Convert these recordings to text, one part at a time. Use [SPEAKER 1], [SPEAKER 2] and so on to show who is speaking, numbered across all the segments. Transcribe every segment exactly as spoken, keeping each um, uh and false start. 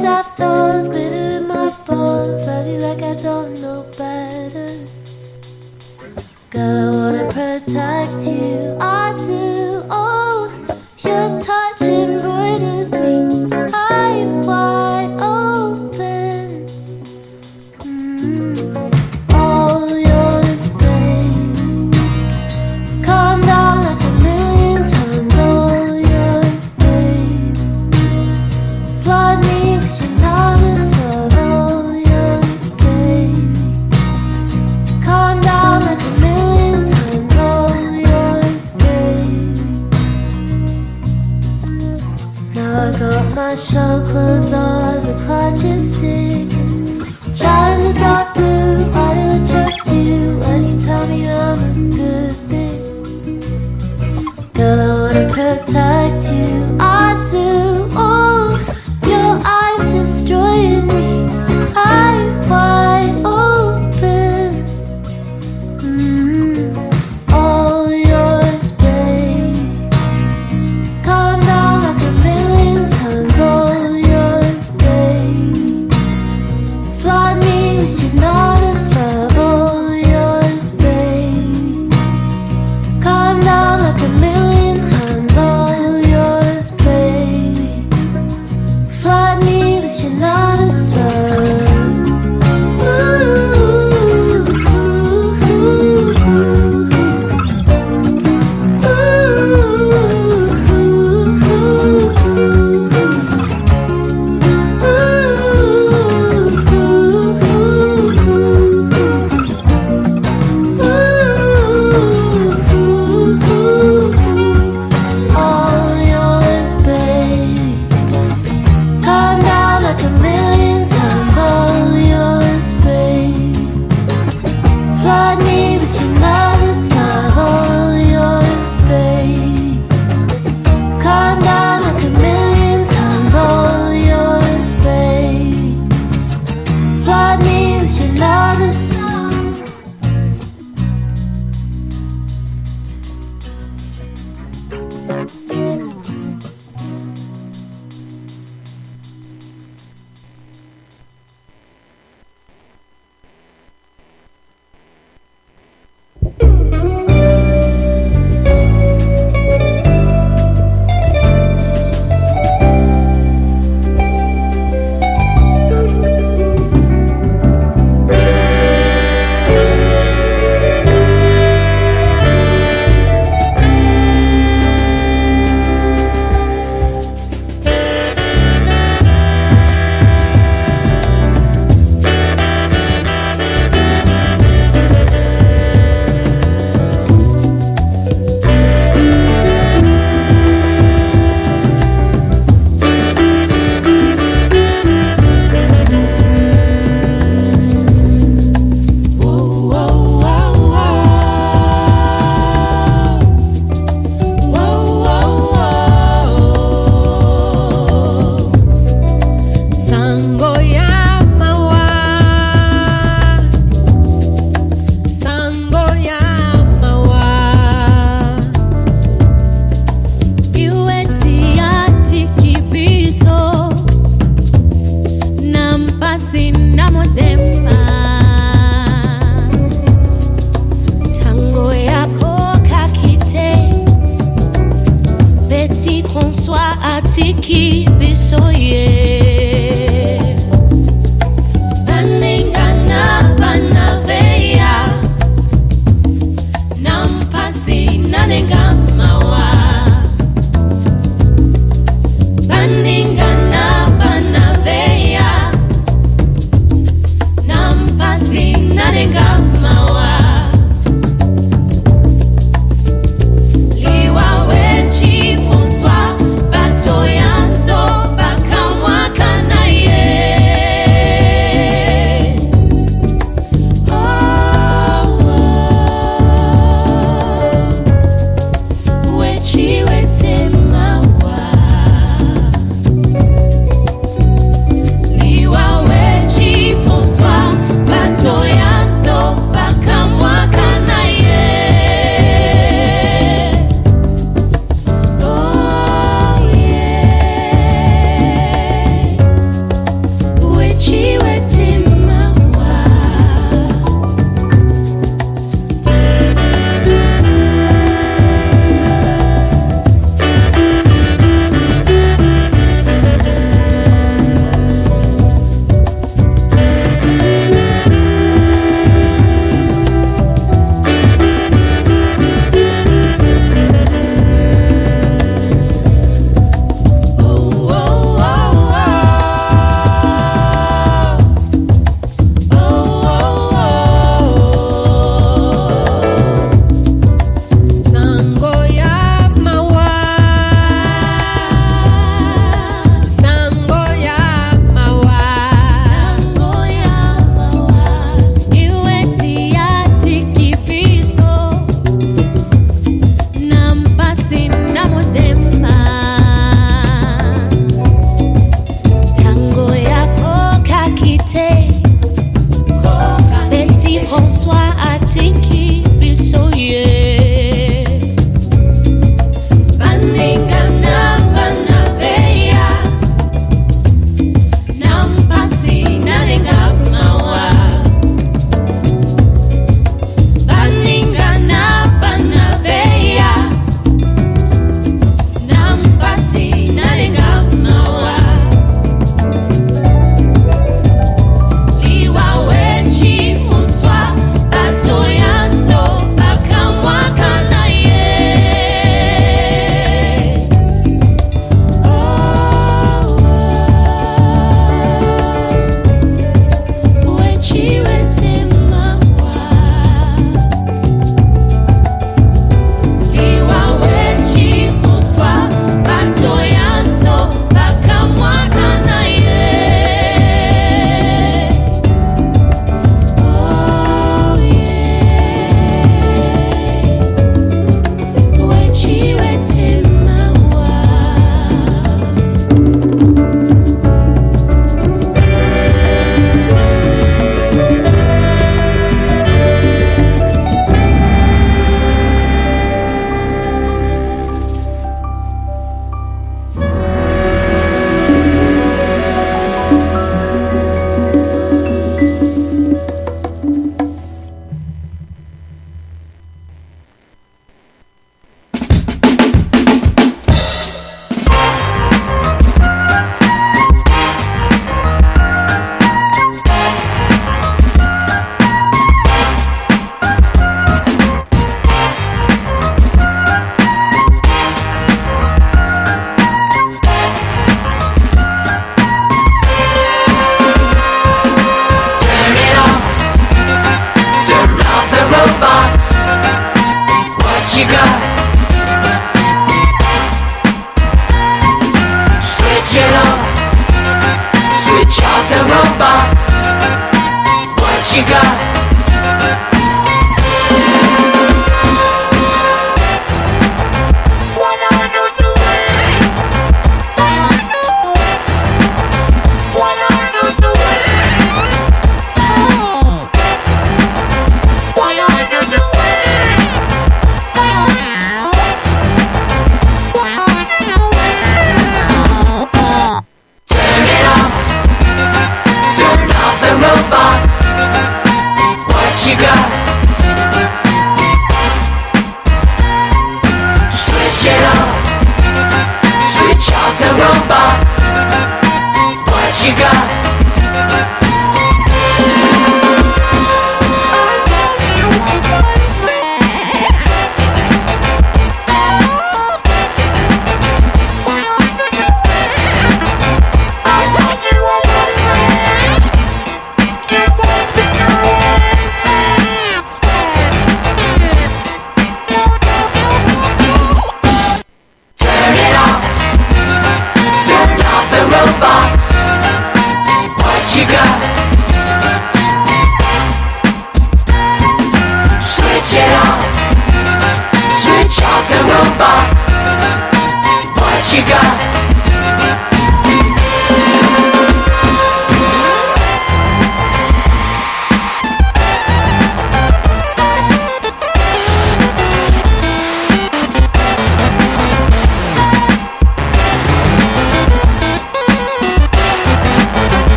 [SPEAKER 1] Stuffed toes, glitter in my balls. Love you like I don't know better. Girl, I wanna protect you, I do. Oh, your touch embroiders me. I'm wide open. Mm. All yours, babe. Calm down like a million times. All yours, babe. Flood me with your novice love. All yours, babe. Calm down like a million times. All yours, babe. Now I got my show clothes on, the clock is ticking. Shine in the dark blue, I do trust you when you tell me I'm a good thing. Girl, I wanna protect you, I do. Oh, your eyes destroying me. I'm wide open. Mm. All yours, babe. Calm down like a million times. All yours, babe. Flood me with your novice love. All yours, babe. Calm down like a million times. All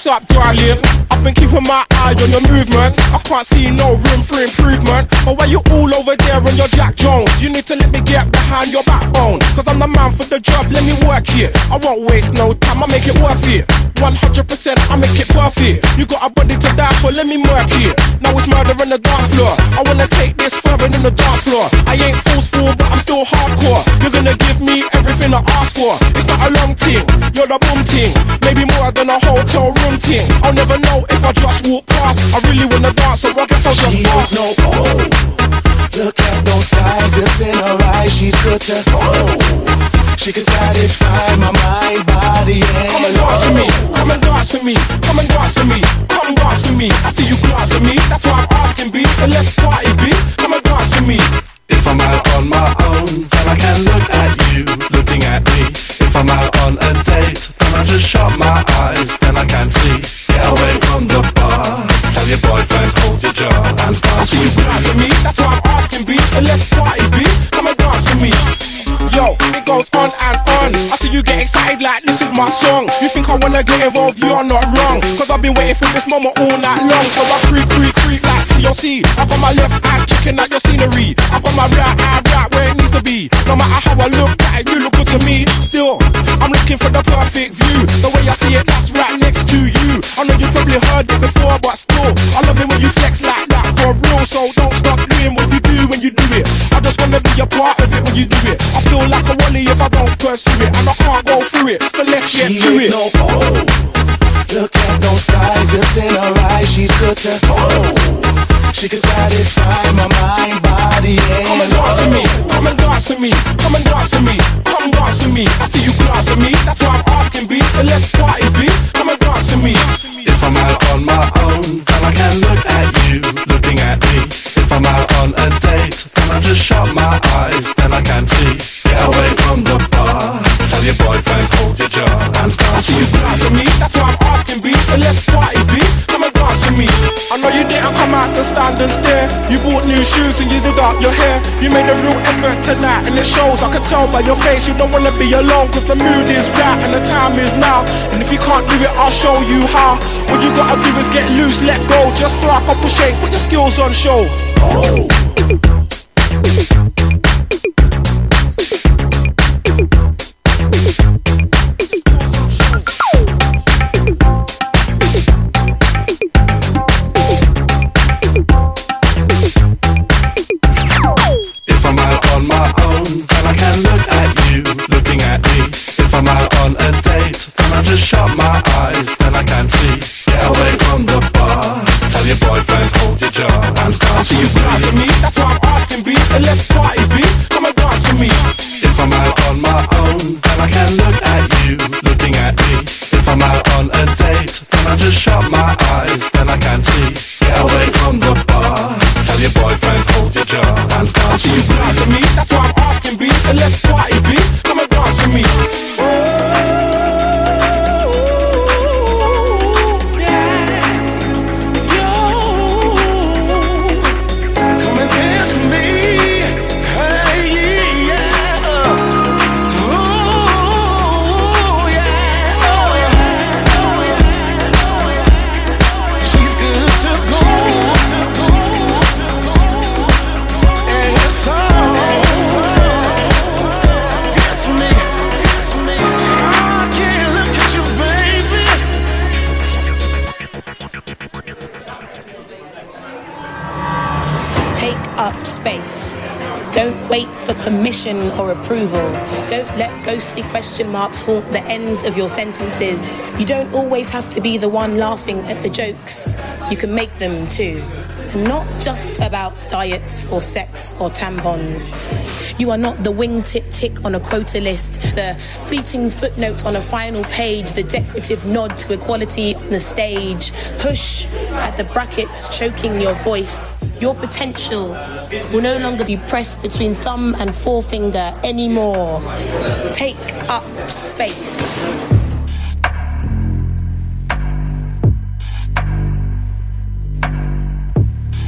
[SPEAKER 2] up, darling? I've been keeping my eye on your movement. I can't see no room for improvement. But why you all over there on your Jack Jones? You need to let me get behind your backbone. Cause I'm the man for the job, let me work here. I won't waste no time, I make it worth it. one hundred percent, I make it perfect. You got a body to die for, let me work here. Now it's murder on the dance floor. I wanna take this further than the dance floor. I ain't forceful, but I'm still hardcore. You're gonna give me everything I ask for. It's not a long thing, you're the boom ting. Maybe more than a hotel room ting. I'll never know if I just walk past. I really wanna dance, so I guess I'll just pass.
[SPEAKER 3] No, oh, look at those thighs, it's in her eyes. She's good to oh. She can satisfy my mind, body, and
[SPEAKER 2] come and dance with me, come and dance with me, come and dance with me, come and dance with me. I see you glance at me, that's why I'm asking B. So let's party B, come and dance with me.
[SPEAKER 3] If I'm out on my own, then I can look at you, looking at me. If I'm out on a date, then I just shut my eyes, then I can see. Get away from the bar, tell your boyfriend hold your jaw and dance
[SPEAKER 2] I see you glance at me, that's why I'm asking B. So let's party B, come and dance with me. Yo, it goes on and on. I see you get excited like this is my song. You think I wanna get involved, you're not wrong. Cause I've been waiting for this moment all night long. So I creep, creep, creep like T L C. I got my left eye checking out your scenery. I got my right eye right where it needs to be. No matter how I look at it, you look good to me. Still, I'm looking for the perfect view. The way I see it, that's right next to you. I know you probably heard it before, but still, I love it when you flex like that for real. So don't stop doing what you do when you do it. I just wanna be a part of it when you do it. I feel like a wally if I don't pursue it, and I can't go through it, so let's get
[SPEAKER 3] she
[SPEAKER 2] to it.
[SPEAKER 3] No, oh, look at those thighs, it's in her eyes. She's good to oh. She can satisfy my mind, body, and
[SPEAKER 2] come and dance with me, come and dance with me, come and dance with me, come dance with me. I see you glance at me, that's why I'm asking B. So let's party B, come and dance with me.
[SPEAKER 3] If I'm out on my own, then I can look at you, looking at me. If I'm out on a date, then I just shut my eyes, then I can see. Get away from the bar, tell your boyfriend hold your jaw and dance.
[SPEAKER 2] I see you glance at me, that's why I'm asking B. So let's party B, come and dance with me. I know you didn't come out to stand and stare. You bought new shoes and you did up your hair. You made a real effort tonight and it shows. I can tell by your face you don't wanna be alone. Cause the mood is right and the time is now. And if you can't do it, I'll show you how. What you gotta do is get loose, let go. Just for a couple shakes, put your skills on show. Oh.
[SPEAKER 3] Shut my eyes, then I can see. Get away from the bar, tell your boyfriend hold your jaw and dance.
[SPEAKER 2] I see you glance at me, that's why I'm asking B. So let's party B, come and dance with me.
[SPEAKER 3] If I'm out on my own, then I can look at you, looking at me. If I'm out on a date, then I just shut my eyes, then I can see. Get away from the bar, tell your boyfriend hold your jaw and dance.
[SPEAKER 2] I see you glance at me, that's why I'm asking B. So let's party B, come and dance with me.
[SPEAKER 4] Space. Don't wait for permission or approval. Don't let ghostly question marks haunt the ends of your sentences. You don't always have to be the one laughing at the jokes. You can make them too. And not just about diets or sex or tampons. You are not the wingtip tick on a quota list, the fleeting footnote on a final page, the decorative nod to equality on the stage. Push at the brackets choking your voice. Your potential will no longer be pressed between thumb and forefinger anymore. Take up space.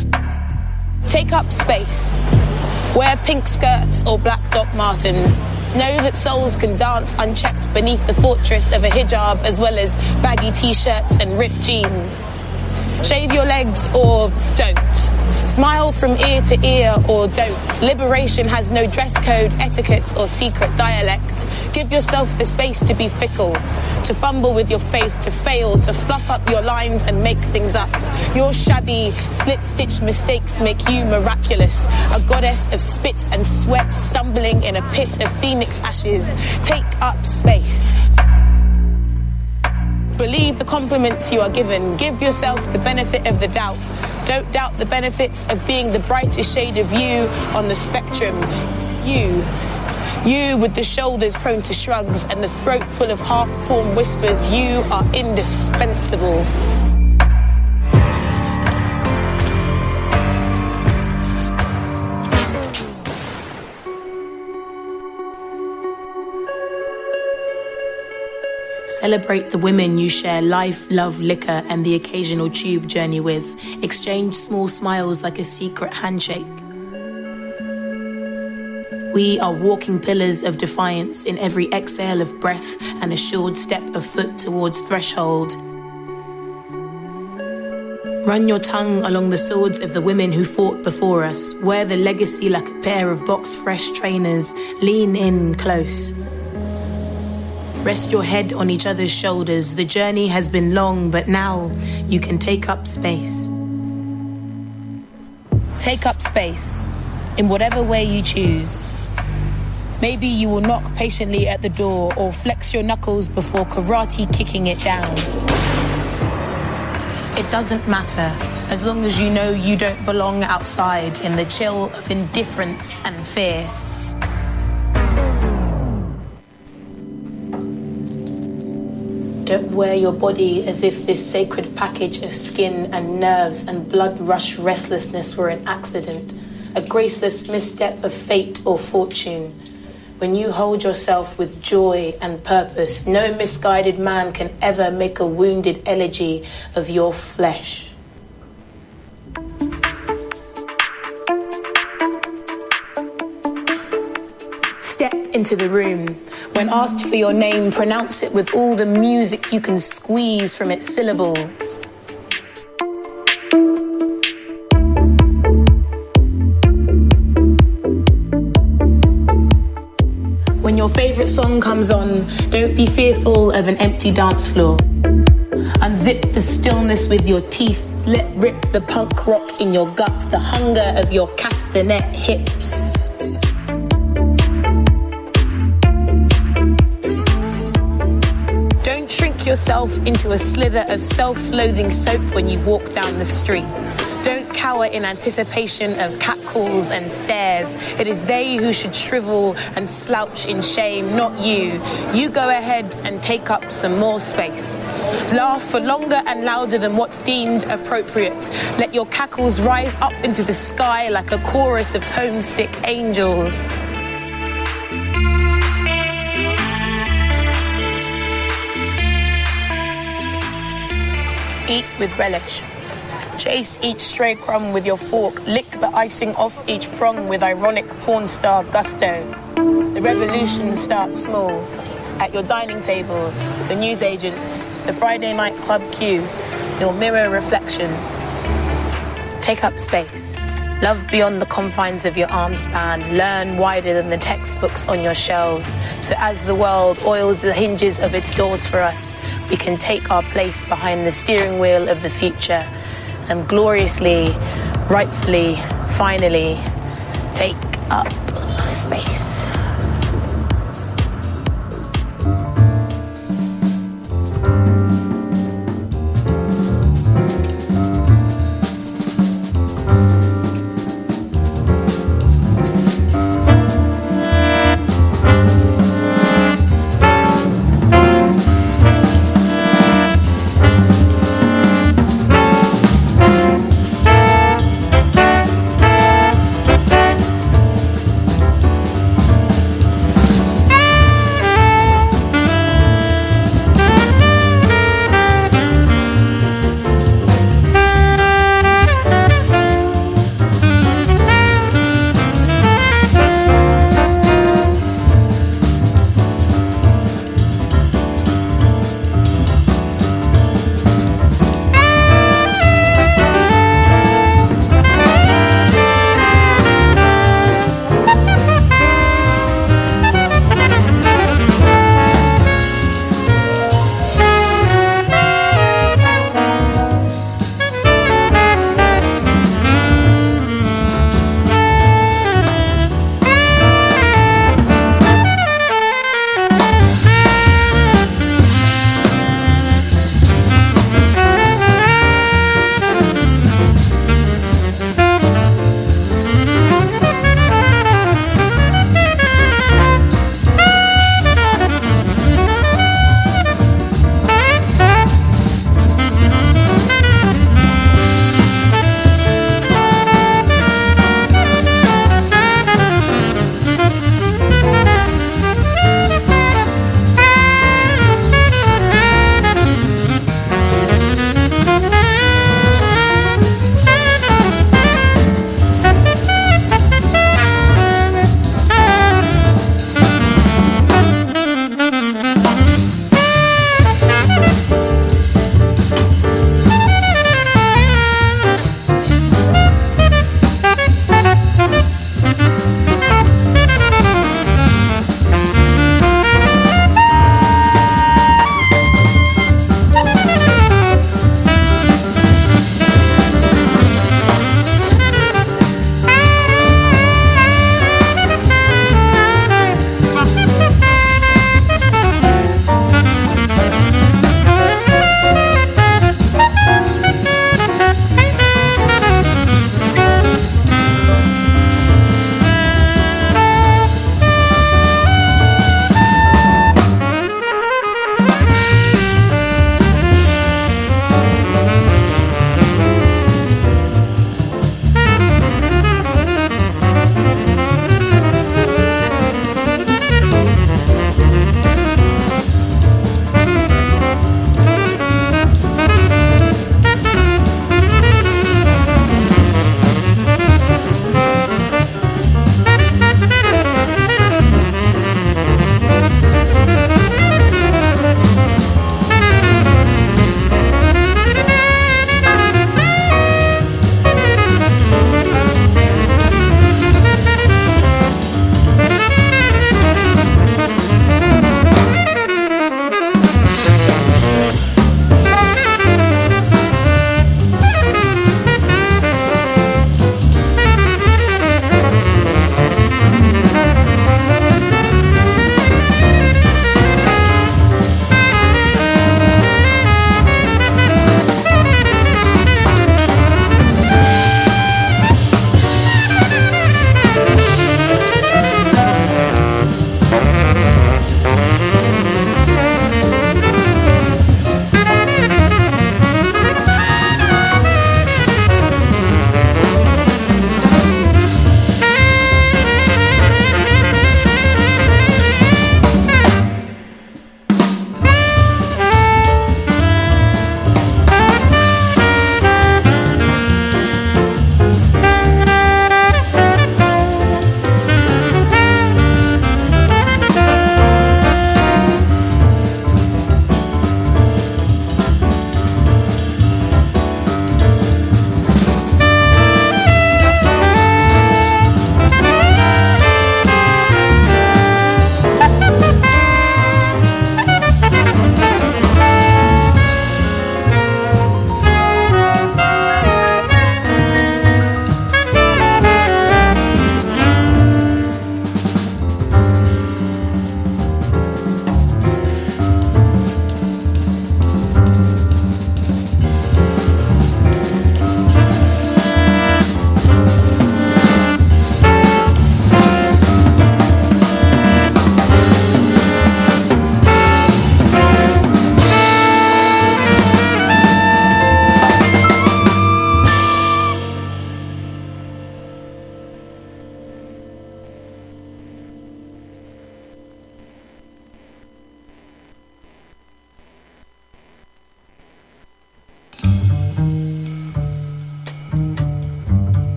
[SPEAKER 4] Take up space. Wear pink skirts or black Doc Martens. Know that souls can dance unchecked beneath the fortress of a hijab, as well as baggy t-shirts and ripped jeans. Shave your legs or don't. Smile from ear to ear or don't. Liberation has no dress code, etiquette or secret dialect. Give yourself the space to be fickle, to fumble with your faith, to fail, to fluff up your lines and make things up. Your shabby, slip-stitched mistakes make you miraculous. A goddess of spit and sweat, stumbling in a pit of phoenix ashes. Take up space. Believe the compliments you are given. Give yourself the benefit of the doubt. Don't doubt the benefits of being the brightest shade of you on the spectrum. You. You with the shoulders prone to shrugs and the throat full of half-formed whispers. You are indispensable. Celebrate the women you share life, love, liquor, and the occasional tube journey with. Exchange small smiles like a secret handshake. We are walking pillars of defiance in every exhale of breath and assured step of foot towards threshold. Run your tongue along the swords of the women who fought before us. Wear the legacy like a pair of box-fresh trainers. Lean in close. Rest your head on each other's shoulders. The journey has been long, but now you can take up space. Take up space in whatever way you choose. Maybe you will knock patiently at the door or flex your knuckles before karate kicking it down. It doesn't matter, as long as you know you don't belong outside in the chill of indifference and fear. Don't wear your body as if this sacred package of skin and nerves and blood rush restlessness were an accident, a graceless misstep of fate or fortune. When you hold yourself with joy and purpose, no misguided man can ever make a wounded elegy of your flesh. Step into the room. When asked for your name, pronounce it with all the music you can squeeze from its syllables. When your favorite song comes on, don't be fearful of an empty dance floor. Unzip the stillness with your teeth. Let rip the punk rock in your guts, the hunger of your castanet hips. Don't shrink yourself into a slither of self-loathing soap when you walk down the street. Don't cower in anticipation of catcalls and stares. It is they who should shrivel and slouch in shame, not you. You go ahead and take up some more space. Laugh for longer and louder than what's deemed appropriate. Let your cackles rise up into the sky like a chorus of homesick angels. Eat with relish. Chase each stray crumb with your fork. Lick the icing off each prong with ironic porn star gusto. The revolution starts small. At your dining table, the newsagents, the Friday night club queue, your mirror reflection. Take up space. Love beyond the confines of your arm span. Learn wider than the textbooks on your shelves. So as the world oils the hinges of its doors for us, we can take our place behind the steering wheel of the future and gloriously, rightfully, finally take up space.